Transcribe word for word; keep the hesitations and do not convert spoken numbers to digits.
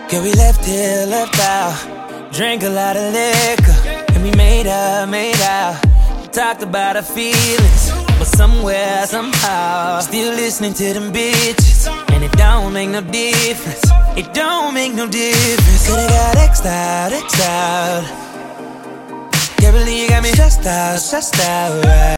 Girl, we left here, left out. Drank a lot of liquor, and we made up, made out. Talked about our feelings, but somewhere, somehow, still listening to them bitches. And it don't make no difference. It don't make no difference. Coulda got X'd out, X'd out. Can't believe you got me stressed out, stressed out, right?